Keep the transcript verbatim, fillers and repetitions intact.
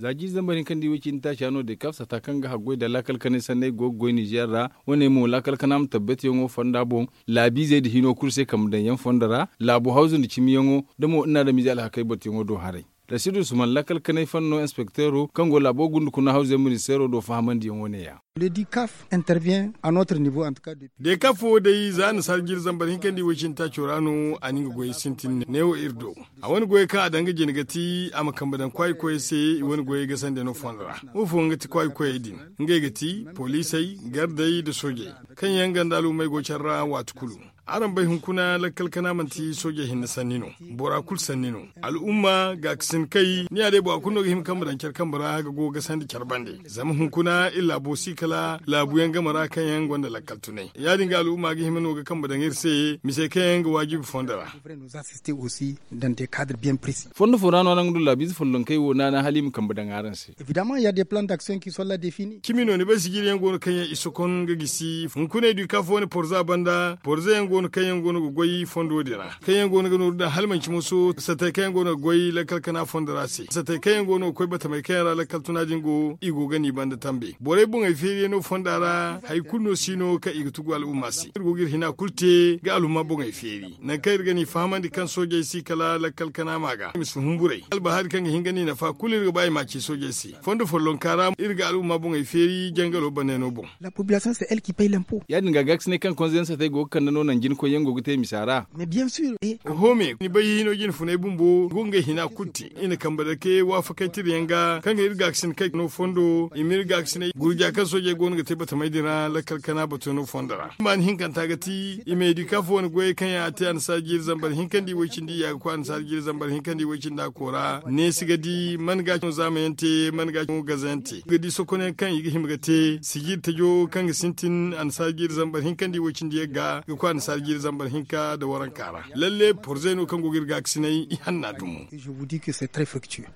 zagi zambarin kan diwiki ta shano de kafsa ta kanga hagoi da lakal kane sanai gogoi Niger ra wone mo lakal kanam tabbati yongo fonda bon labi zai da hino kurse kam dan yan fondara labu hausin da kimi yongo da mo ina da mijal hakai bot yongo do hare Rasidu Suman lakal kanai fanno inspectero kango labo gundu kuna hausin ministero do fahamandi yongo ne ya Le D I C A F intervient à notre niveau en tout cas. De kafo dai zan sargir zambarin kan di wacin ta corano aninga goyi sintin neo irdo. A wani goyi ka danga jenigati ama kambadan kwai kwai sai wani goyi ga sande no fondra. Mu fo ngati kwai kwai din. Ngai gati polisai gardai da soje. Kan yangan dalu mai gocarra watukulu. Aran bai hunkuna lakal kana manti soje hinna sannino. Bora kul sannino. Al'umma ga kisin kai ni ade bo akuno him kambadan kyar kambara ga go ga sandi kyarbande. Zama hunkuna illa bosi kala labuyan gamara kan yan gwanda lakkal tunai ya dinga al'umma ga himano ga kan badan irse mise kan yan ga wajibi fondara nous assister aussi dans des cadres bien précis fondo forano nan dulla biz follon kai wona na halim kan badan aran se évidemment il y a des plans d'action qui sont là définis kimino ne ba sigiri yan gono kan yan isokon ga gisi fun kune du kafo ne porza banda porza yan gono kan yan gono goyi fondo dira kan yan gono gono da halman ki muso sata kan yan gono goyi lakkal kana fondara se sata kan yan gono koi bata mai kan ra lakkal tunajin go igo gani banda tambe bore bun ai fere no fondara hay kunno sino ka igtugo al'umma si irgogir hina kulte ga al'umma bon ay feri nan kai gani famandi kan soje si kala lakal kana maga mis humburai albahar kan hingani na fa kulir ga bai maci soje si fondo follon kara irga al'umma bon ay feri jangalo baneno bon la population c'est elle qui paye l'impôt ya dinga gax ne kan konzen tay go kan no nan jin ko yengo gute misara mais bien sûr eh home ni bayi hino jin funai bumbo gonga hina kutti ina kambada ke wa fa kai tiryenga kan irga sin kai no fondo imirga sin gurja kan soje gon ga tebata mai dira lakal kana batono fondara man hinkan tagati imedi kafo wani goye kan ya ta an sagir zambar hinkan di wacin di ya ko an sagir zambar hinkan di wacin da kora ne siga di man ga zamayante man ga gazante gadi sokone kan yi himgate sigir tajo kan ga sintin an sagir zambar hinkan di wacin di ga ko an sagir zambar hinka da waran kara lalle porzeno kan gogir ga sinai i hanna dumu je vous dis que c'est très fructueux